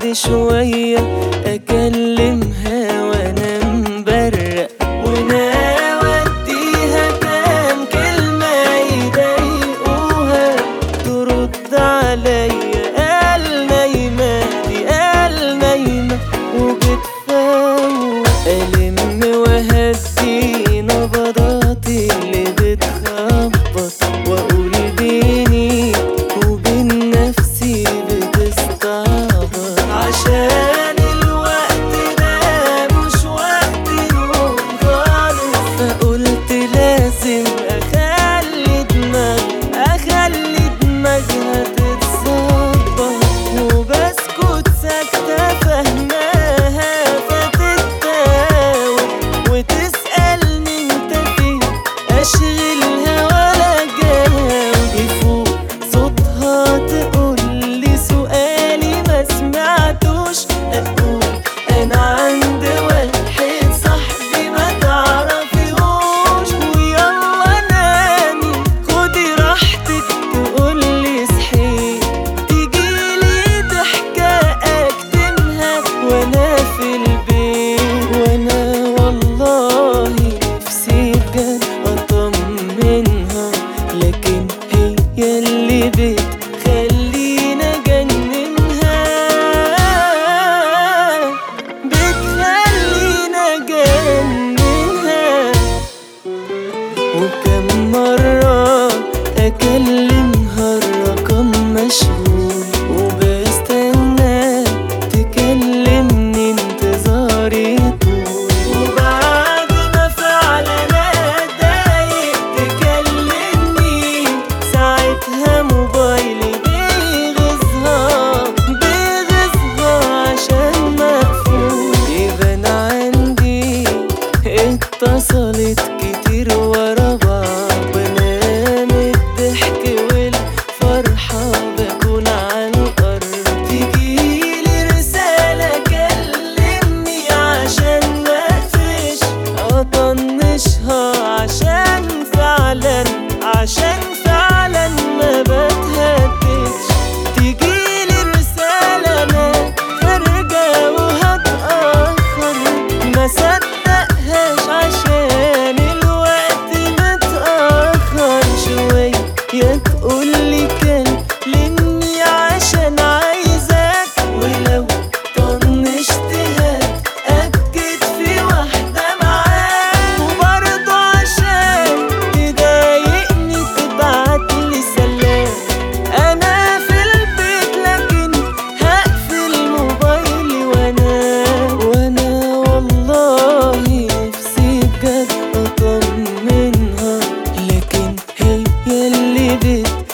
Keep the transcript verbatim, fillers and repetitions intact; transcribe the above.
بعد شوية أكلمها وأنا مبرق، وناوي أديها كام كلمة يضايقوها، ترد عليا قال نايمة دي قال نايمة وبتفوق. ألم وهدي نبضاتي اللي بتخبط، وأقول بيني وبين نفسي بتستعبط، عشان الوقت ده مش وقت نوم خالص. فقلت لازم أخلي دماغ أخلي دماغها تتظبط، وبسكت ساكتة فهماها فتتاوب وتسألني انت فين، أشغلها ولا جاوب. يفوق صوتها تقولي سؤالي ما سمعتوش، أقول أنا عند واحد صاحبي ما تعرفيهوش، ويلا نامي خدي راحتك. تقولي صحيت تجيلي ضحكة أكتمها وأنا في البيت، وأنا والله نفسي بجد أطمنها، لكن هي اللي بتخليني أجننها بتخليني أجننها. وكم مرة أكلمها الرقم مشغول، وبستنى تكلمني انتظاري طول، وبعد ما فعلا أتضايق تكلمني ساعتها موبايلي بيغيظها بيغيظها عشان مقفول. يبان عندي اتصلت كتير ورا بعض، بنام الضحك والفرحة بكون على الأرض. تجيلي رسالة كلمني عشان مقفش أطنشها، عشان فعلا عشان فعلا ما بتهددش. تجيلي رسالة أنا خارجة وهتأخر، ما صدقهاش عشان الوقت متأخر شوية. تقولي كلمني عشان عايزاك، ولو طنشتها أكد في واحدة معاك، وبرضه عشان تضايقني تبعتلي سلام. أنا في البيت لكن هقفل موبايلي، وأنا وأنا والله نفسي بجد أطمنها، لكن هي اللي بت